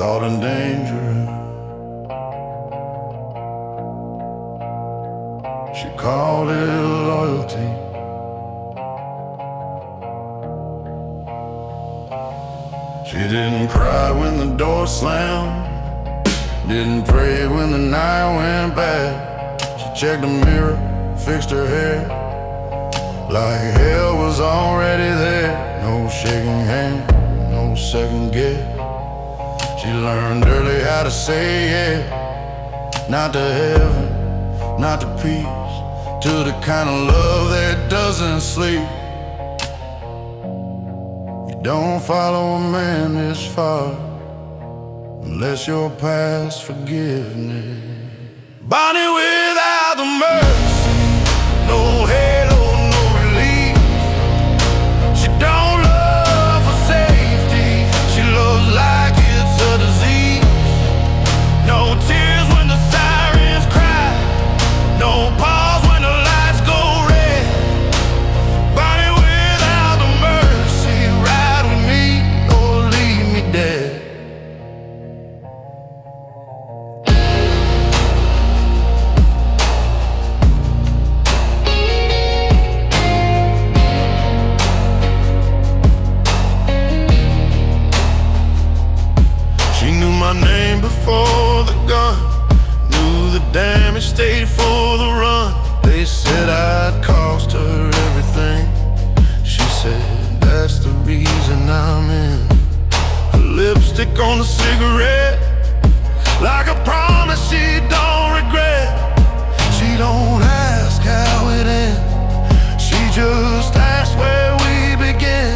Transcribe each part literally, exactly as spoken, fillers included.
caught in danger. She called it loyalty. She didn't cry when the door slammed, didn't pray when the night went bad. She checked the mirror, fixed her hair, like hell was already there. No shaking hand, no second guess. She learned early how to say yeah, not to heaven, not to peace, to the kind of love that doesn't sleep. You don't follow a man this far unless you're past forgiveness. Bonnie without the mercy, no halo, no release. She don't love for safety, she loves like it's a disease. No tears when the sirens cry, no pause when the lights go red. Bonnie without the mercy, ride with me or leave me dead. My name before the gun, knew the damage stayed for the run. They said I'd cost her everything. She said that's the reason I'm in. Her lipstick on the cigarette, like a promise she don't regret. She don't ask how it ends, she just asks where we begin.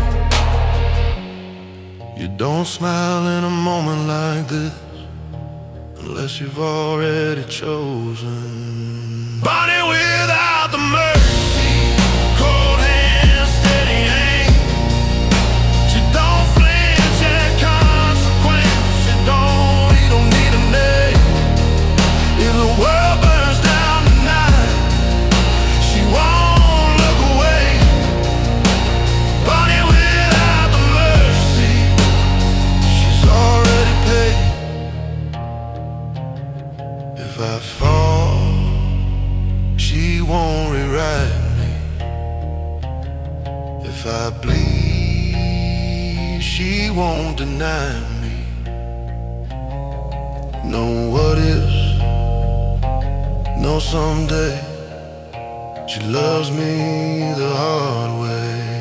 You don't smile in a moment like this unless you've already chosen. Bonnie without the mercy, cold hands, steady aim. She don't flinch at consequence. She don't, you don't need a name. If the world burns down tonight, she won't look away. Bonnie without the mercy, already paid. If I fall, she won't rewrite me. If I bleed, she won't deny me. No what ifs, no someday. She loves me the hard way.